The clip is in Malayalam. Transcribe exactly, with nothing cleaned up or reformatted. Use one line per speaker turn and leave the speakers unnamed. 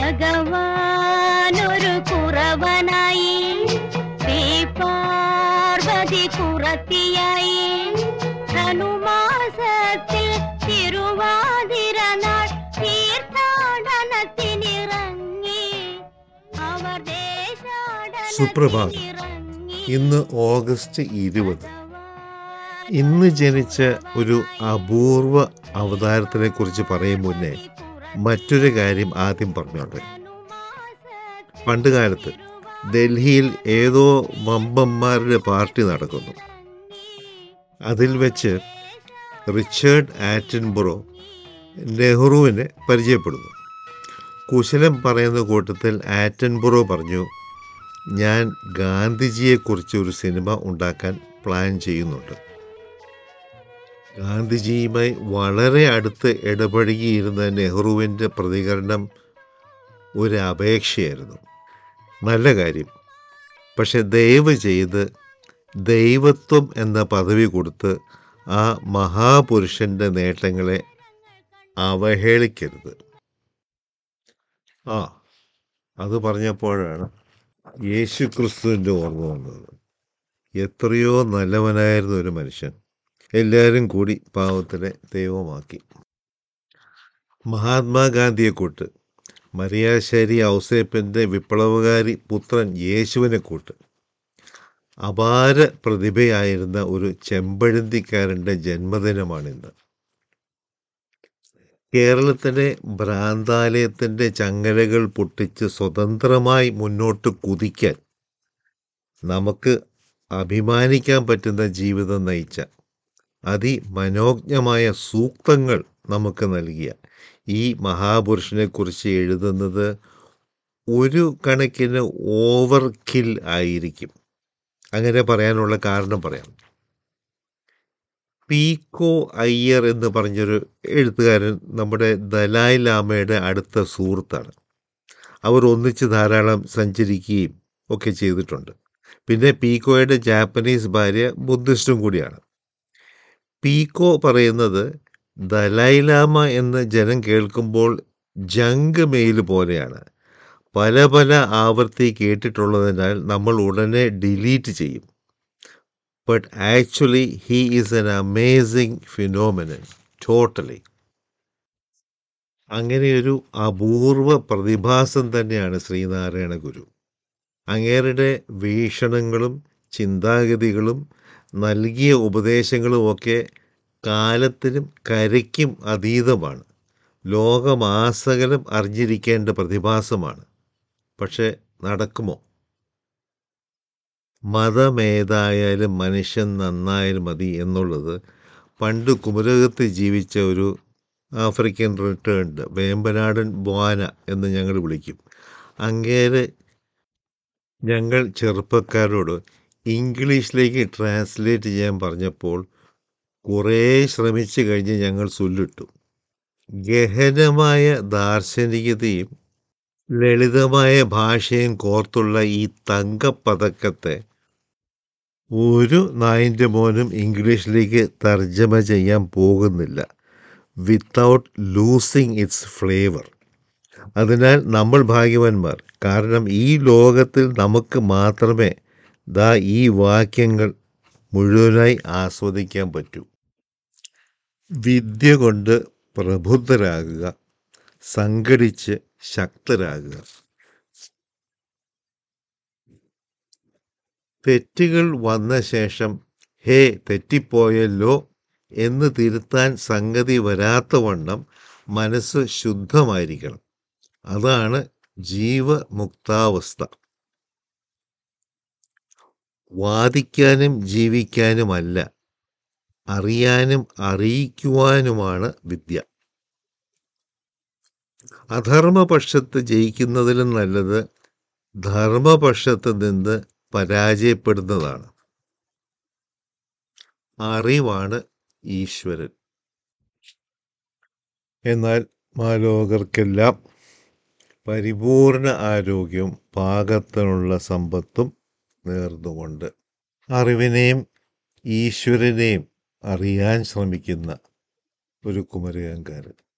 ഭഗവാനൊരു കുറവനായി, ശ്രീ പാർവതി കുറത്തിയായി. ധനുമാസത്തിൽ തിരുവാതിര നാൾ തീർത്ഥാടനത്തിനിറങ്ങി അവർ
സുപ്രഭാതം. ഇന്ന് ഓഗസ്റ്റ് ഇരുപത്. ഇന്ന് ജനിച്ച ഒരു അപൂർവ അവതാരത്തിനെ കുറിച്ച് പറയും മുന്നേ മറ്റൊരു കാര്യം ആദ്യം പറഞ്ഞോട്ടെ. പണ്ട് കാലത്ത് ഡൽഹിയിൽ ഏതോ വമ്പന്മാരുടെ പാർട്ടി നടക്കുന്നു. അതിൽ വെച്ച് റിച്ചർഡ് ആറ്റൻബറോ നെഹ്റുവിനെ പരിചയപ്പെടുന്നു. കുശലം പറയുന്ന കൂട്ടത്തിൽ ആറ്റൻബറോ പറഞ്ഞു, ഞാൻ ഗാന്ധിജിയെക്കുറിച്ച് ഒരു സിനിമ ഉണ്ടാക്കാൻ പ്ലാൻ ചെയ്യുന്നുണ്ട്. ഗാന്ധിജിയുമായി വളരെ അടുത്ത് ഇടപഴകിയിരുന്ന നെഹ്റുവിൻ്റെ പ്രതികരണം ഒരു അപേക്ഷയായിരുന്നു. നല്ല കാര്യം, പക്ഷെ ദയവ് ചെയ്ത് ദൈവത്വം എന്ന പദവി കൊടുത്ത് ആ മഹാപുരുഷൻ്റെ നേട്ടങ്ങളെ അവഹേളിക്കരുത്. ആ അത് പറഞ്ഞപ്പോഴാണ് യേശു ക്രിസ്തുവിൻ്റെ ഓർമ്മ വന്നത്. എത്രയോ നല്ലവനായിരുന്ന ഒരു മനുഷ്യൻ, എല്ലാവരും കൂടി പാവത്തിനെ ദൈവമാക്കി. മഹാത്മാഗാന്ധിയെ കൂട്ട്, മരിയാശ്ശേരി ഔസേപ്പിൻ്റെ വിപ്ലവകാരി പുത്രൻ യേശുവിനെ കൂട്ട്, അപാര പ്രതിഭയായിരുന്ന ഒരു ചെമ്പഴന്തിക്കാരൻ്റെ ജന്മദിനമാണിന്ന്. കേരളത്തിലെ ഭ്രാന്താലയത്തിൻ്റെ ചങ്ങലകൾ പൊട്ടിച്ച് സ്വതന്ത്രമായി മുന്നോട്ട് കുതിക്കാൻ നമുക്ക് അഭിമാനിക്കാൻ പറ്റുന്ന ജീവിതം നയിച്ച, അതിമനോജ്ഞമായ സൂക്തങ്ങൾ നമുക്ക് നൽകിയ ഈ മഹാപുരുഷനെക്കുറിച്ച് എഴുതുന്നത് ഒരു കണക്കിന് ഓവർ കിൽ ആയിരിക്കും. അങ്ങനെ പറയാനുള്ള കാരണം പറയാം. പീക്കോ അയ്യർ എന്ന് പറഞ്ഞൊരു എഴുത്തുകാരൻ നമ്മുടെ ദലായ് ലാമയുടെ അടുത്ത സുഹൃത്താണ്. അവർ ഒന്നിച്ച് ധാരാളം സഞ്ചരിക്കുകയും ഒക്കെ ചെയ്തിട്ടുണ്ട്. പിന്നെ പീക്കോയുടെ ജാപ്പനീസ് ഭാര്യ ബുദ്ധിസ്റ്റും കൂടിയാണ്. പീക്കോ പറയുന്നത് ദലായ് ലാമ എന്ന് ജനം കേൾക്കുമ്പോൾ ജങ്ക് മെയിൽ പോലെയാണ്. പല പല ആവർത്തി കേട്ടിട്ടുള്ളതിനാൽ നമ്മൾ ഉടനെ ഡിലീറ്റ് ചെയ്യും. But actually he is an amazing phenomenon, totally. അങ്ങനെയൊരു അപൂർവ പ്രതിഭാസം തന്നെയാണ് ശ്രീനാരായണ ഗുരു. അങ്ങേരുടെ വീക്ഷണങ്ങളും ചിന്താഗതികളും നൽകിയ ഉപദേശങ്ങളുമൊക്കെ കാലത്തിനും കരയ്ക്കും അതീതമാണ്. ലോകമാസകലം അറിഞ്ഞിരിക്കേണ്ട പ്രതിഭാസമാണ്. പക്ഷെ നടക്കുമോ? മതമേതായാലും മനുഷ്യൻ നന്നായാലും മതി എന്നുള്ളത് പണ്ട് കുമരകത്ത് ജീവിച്ച ഒരു ആഫ്രിക്കൻ റിട്ടേൺഡ് വേമ്പനാടൻ ബോന എന്ന് ഞങ്ങൾ വിളിക്കും. അങ്ങേര് ഞങ്ങൾ ചെറുപ്പക്കാരോട് ഇംഗ്ലീഷിലേക്ക് ട്രാൻസ്ലേറ്റ് ചെയ്യാൻ പറഞ്ഞപ്പോൾ കുറേ ശ്രമിച്ചു കഴിഞ്ഞ് ഞങ്ങൾ ചൊല്ലിട്ടു. ഗഹനമായ ദാർശനികതയും ലളിതമായ ഭാഷയും കോർത്തുള്ള ഈ തങ്കപ്പതക്കത്തെ ഒരു നായിൻ്റെ മോനും ഇംഗ്ലീഷിലേക്ക് തർജ്ജമ ചെയ്യാൻ പോകുന്നില്ല, വിത്തൗട്ട് ലൂസിങ് ഇറ്റ്സ് ഫ്ലേവർ. അതിനാൽ നമ്മൾ ഭാഗ്യവാന്മാർ. കാരണം ഈ ലോകത്തിൽ നമുക്ക് മാത്രമേ ദാ ഈ വാക്യങ്ങൾ മുഴുവനായി ആസ്വദിക്കാൻ പറ്റൂ. വിദ്യ കൊണ്ട് പ്രബുദ്ധരാകുക, സംഘടിച്ച് ശക്തരാകുക. തെറ്റുകൾ വന്ന ശേഷം ഹേ തെറ്റിപ്പോയല്ലോ എന്ന് തിരുത്താൻ സംഗതി വരാത്തവണ്ണം മനസ്സ് ശുദ്ധമായിരിക്കണം. അതാണ് ജീവമുക്താവസ്ഥ. വാദിക്കാനും ജീവിക്കാനുമല്ല, അറിയാനും അറിയിക്കുവാനുമാണ് വിദ്യ. അധർമ്മപക്ഷത്ത് ജയിക്കുന്നതിലും നല്ലത് ധർമ്മപക്ഷത്ത് നിന്ന് പരാജയപ്പെടുന്നതാണ്. അറിവാണ് ഈശ്വരൻ. എന്നാൽ മാലോകർക്കെല്ലാം പരിപൂർണ ആരോഗ്യവും പാകത്തിനുള്ള സമ്പത്തും നേർന്നുകൊണ്ട് അറിവിനെയും ഈശ്വരനെയും അറിയാൻ ശ്രമിക്കുന്ന ഒരു കുമരകംകാരൻ.